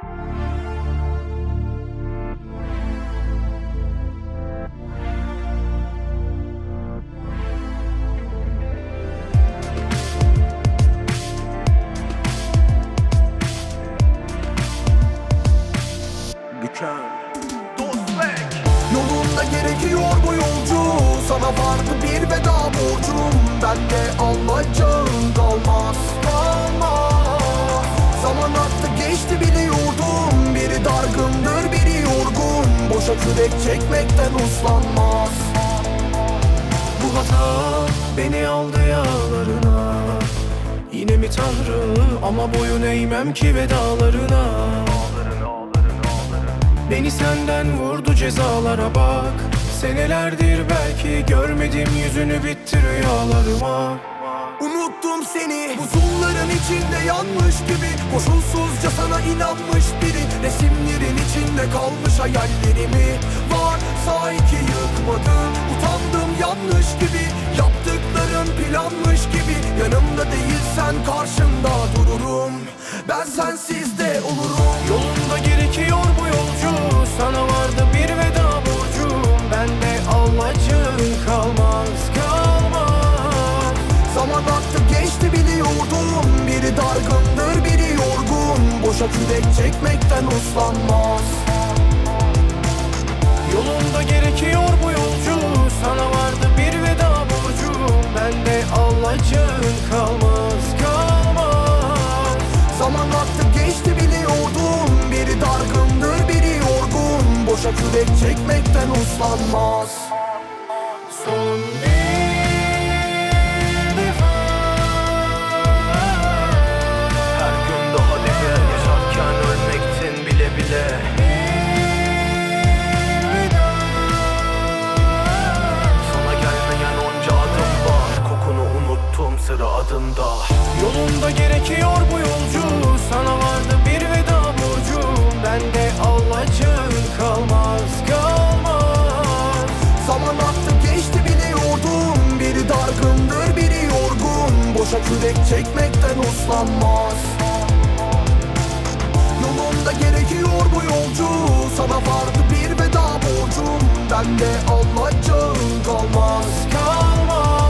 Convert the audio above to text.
Yolunda gerekiyor bu yolcu, sana vardı bir veda borcum. Bende alacağın kalmaz, kalmaz. Zaman aktı geçti biliyordum, biri dargındır biri yorgun. Boşa kürek çekmekten uslanmaz. Bu hata beni aldı yağlarına. Yine mi Tanrı, ama boyun eğmem ki vedalarına. Beni senden vurdu cezalara bak. Senelerdir belki görmedim yüzünü, bitti rüyalarıma. Unuttum seni buzulların içinde yanmış gibi, koşulsuzca sana inanmış biri. Resimlerin içinde kalmış hayallerimi varsa ki yıkmadım. Utandım yanlış gibi, yaptıklarım planmış gibi. Yanımda değilsen karşımda dururum, ben sensiz de olurum. Yolunda gerekiyor bu yolcu, sana vardı bir veda borcum. Bende alacağın kalmaz, kalmaz. Zaman aktı geçti biliyordum, biri dargındır biri yorgun. Boşa kürek çekmekten uslanmaz. Yolunda gerekiyor bu yolcu, sana vardı bir veda borcum. Bende alacağın kalmaz, kalmaz. Zaman aktı geçti biliyordum, biri dargındır biri yorgun. Boşa kürek çekmekten uslanmaz. Son bir defa. Her gün daha dibe, yaşarken ölmektin bile bile. Sana gelmeyen onca adım var, kokunu unuttum sıra adında. Yolunda gerekiyor bu yolcu, sana vardı bir veda borcum. Bende alacağın kalmaz, kalmaz. Zaman aktı geçti biliyordum, biri dargındır biri yorgun. Boşa kürek çekmekten uslanmaz. Yolunda gerekiyor bu yolcu, sana vardı bir veda borcum. Bende alacağın kalmaz, kalmaz.